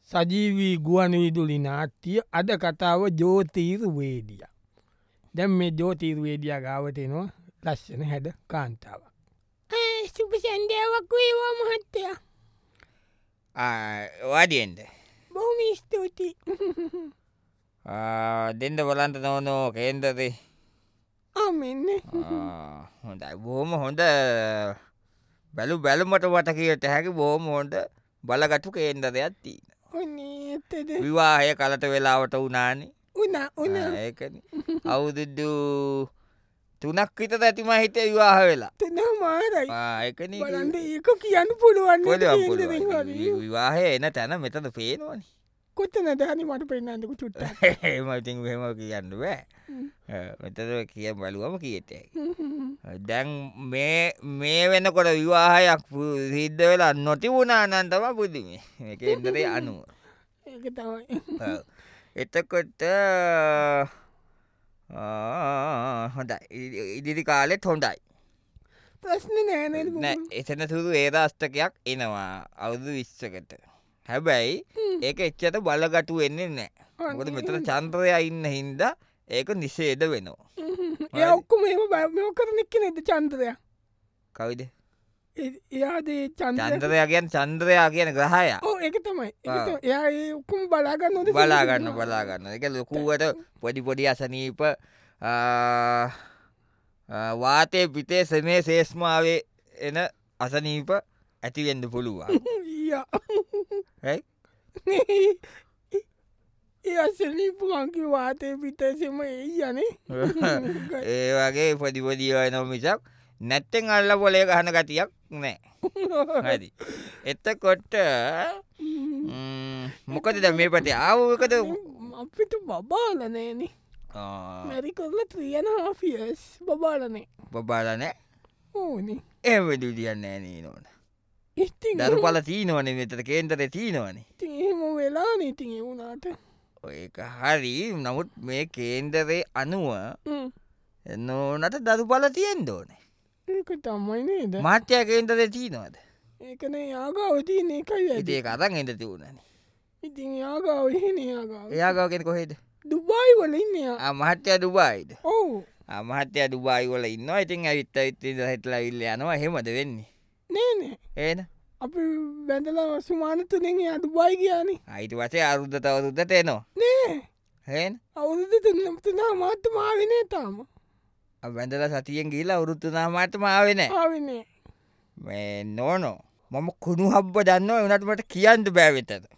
සජීවී ගුවන් විදුලි නාට්‍ය අද කතාව ජෝතීර්වේදිය. දැම් මේ ජෝතීර්වේදිය ගාවටනවා ලස්සන හැඩ කාන්තාව. සුප සැන්ඩාවක් වේවා මහත්තයා. වාඩියෙන්ද බොහොම ස්තුතියි. දෙන්න බලන්ට නොනෝ කේන්දරේ ආමෙන්න. හොඳයි බොහොම හොඳ බැලු බැලුමට වට කියට හැකි බොහොම හොඳ බලගටු කේන්දරයක් තිීන. ඔන්නේ ඇත්තද විවාහය කලට වෙලාවට වනානේ උන ඒකන අවුදුද්දු තුනක් විත ඇතිම හිත විවාහ වෙලා මාරයි ඒකන බලන්ට ඒක කියන්න පුළුවන් විවාහය එන තැන මෙතද පේනවනි කොත්තන දහනි මට පෙන්න්නන්නක චුට්ට ඒමඉතින් හෙම කියන්න බෑ මෙතද කිය බලුවම කියත දැන් මේ වෙනකොට විවාහයක් සිද්ධ වෙලා නොතිබුණා නන්තම පුදුමේ එකදරේ අනුව ඒක තමයි එතකොට හොඳ ඉදිරි කාලෙත් හොඳයි ප්‍රශ්න නෑ එතන සුදු ඒදස්ථකයක් එනවා අවුදු විශ්සකට හැබැයි ඒක එච්චත බලගටු වෙන්නේ නෑ ගොද මෙතන චන්ත්‍රය ඉන්න හින්ද ඒක නිසේද වෙනවා ඒ ඔක්කුම එම බයමෝ කරනෙක්ක නැද චන්ද්‍රය කවිද එයාදේ චන්ද්‍රය කියන් චන්ද්‍රයා කියන ග්‍රහය ඒක තමයි එයා ඔක්කුම බලාගන්න නොද බලාගන්න එක ලොකුවට පොඩි පොඩි අසනීප වාතය පිතේ සමේ සේස්මාවේ එන අසනීප ඇතිවෙන්න පුළුවන් ඒ අසනීපුකංකි වාතය පිතසම යනේ ඒ වගේ පොඩිපොඩිය නොමිසක් නැත්තෙන් අල්ල පොලේ ගහන ගතියක් නෑ හරි එතකොට මොකද ද මේ පටේ ආවකද අපිට බබාලනෑන මැරි කරල 3.5 බබාලනේ බබාලනෑ ඕනි ඒවැඩු දියන්න ෑනේ නොන දරු පල තිීනවන මෙතට කේන්දර තිීනවනේ තිම වෙලා නීතින් වුණාට ඒක හරි නමුත් මේ කේන්දරේ අනුව නොනට දරු පල තියෙන් දෝනේ ඒක තමයි නේද මාත්‍යය කේන්දරේ තිීනවද ඒකන යාගාව තියන එකයි ඇදේ කතන් එට තිවුණන ඉතින් යාගාව යාගාව එයාගාවකෙන කොහෙද දුබයි වල ඉන්න මහත්‍යය දුබයිද ඔවු මහත්‍යය දුබයි වල ඉන්න ඉතින් ඇවිත්ත ඉත්ති හිටලා ඉල්ල යනවා හෙමද වෙන්නේ නේනේ ඒන අපි බැඳලා සුමානතුනෙන් අඩුබයි කියන අයිට වසේ අරුද්ධ තවරුද්ධට එනවා නෑ හෙන් අවුරුදු තුනා මාත්ත මාවිනේ තාම බැඳල සතියෙන් ගිලා අවුරුත්තුනා මාටම ආවෙන ආවිනේ මේ නෝනෝ මම කුණු හබ්බ දන්න වනටමට කියන්න බෑවෙතද